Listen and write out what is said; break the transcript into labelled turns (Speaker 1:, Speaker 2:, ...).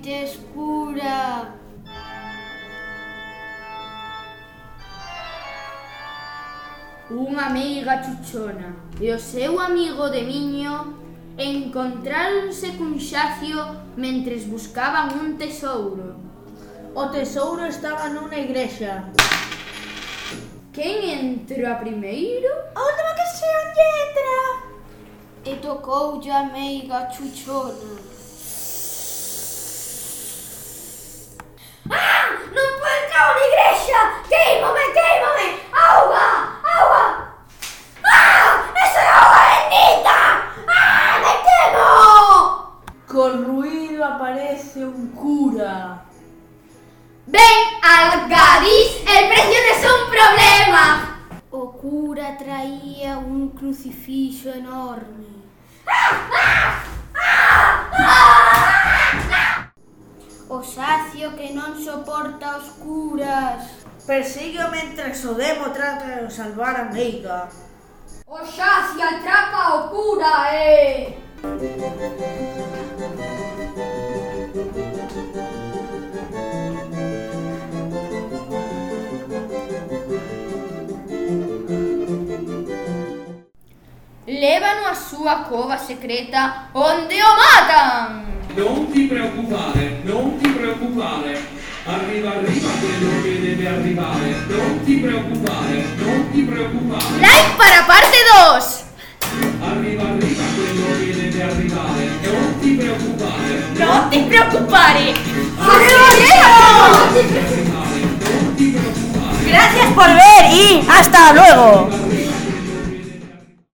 Speaker 1: noite escura.
Speaker 2: Unha meiga chuchona e o seu amigo de miño encontráronse cun xacio mentres buscaban un tesouro.
Speaker 3: O tesouro estaba nunha igrexa.
Speaker 2: Quen entra primeiro?
Speaker 3: A última que se onlle entra.
Speaker 1: E tocoulle a meiga chuchona.
Speaker 4: ¡Ah! ¡Non puedo entrar na igrexa! ¡Queímome, queímome! ¡Auga! ¡Auga! ¡Ah! ¡Eso é auga bendita! ¡Ah! ¡Me quemo!
Speaker 3: Con ruido aparece un cura.
Speaker 4: ¡Ven al Gadis! ¡El precio no es un problema!
Speaker 1: O cura traía un crucifixo enorme. O xacio que non soporta os curas.
Speaker 3: Persígueo mentres o demo trata de salvar a meiga.
Speaker 4: O xacio atrapa ao cura,
Speaker 2: Lévano á súa cova secreta onde o matan.
Speaker 5: Non ti preoccupare, non ti preoccupare. Arriva, arriva quello che deve arrivare. Non ti preoccupare, non ti preoccupare.
Speaker 2: Like para parte 2.
Speaker 5: Arriva, arriva quello che debe arrivare. Non ti preoccupare.
Speaker 2: Non ti preoccupare.
Speaker 5: Non ti preoccupare.
Speaker 3: Gracias por ver y hasta luego.